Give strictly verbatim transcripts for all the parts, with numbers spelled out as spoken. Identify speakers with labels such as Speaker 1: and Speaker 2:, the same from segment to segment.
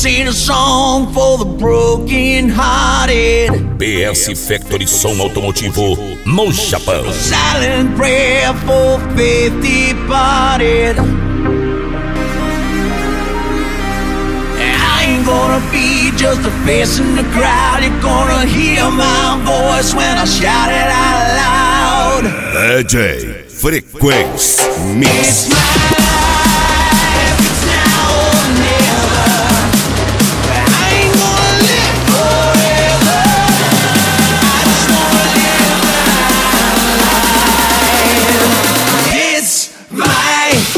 Speaker 1: sing a song for the broken hearted.
Speaker 2: B S Factory Som Automotivo no Japão.
Speaker 1: Silent prayer for faith departed. I ain't gonna be just a face in the crowd. You're gonna hear my voice when I shout it out loud.
Speaker 2: D J Frequência Mix.
Speaker 1: It's my life, it's now or never. I ain't gonna live forever. I just wanna live my life. It's my life.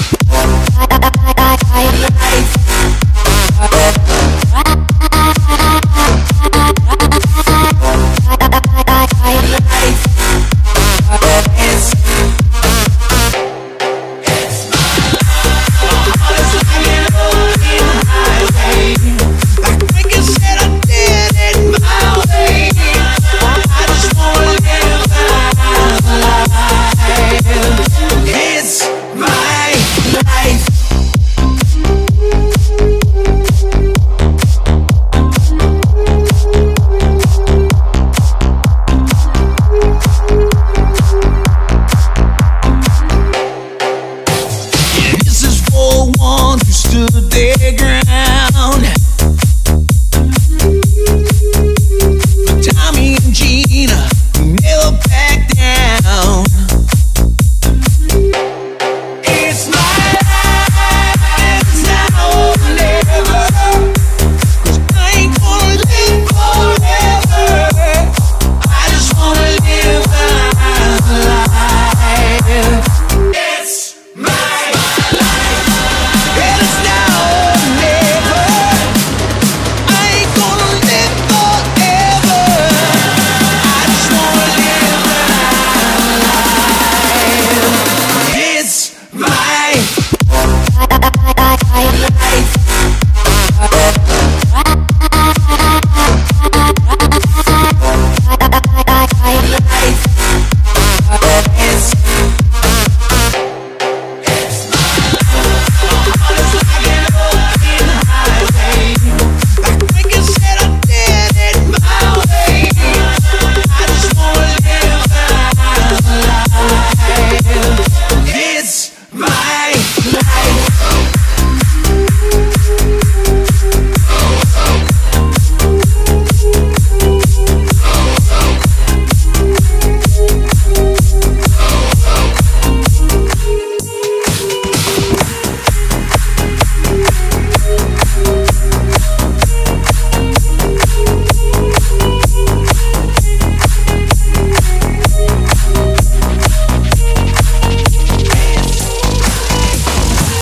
Speaker 1: It's my life.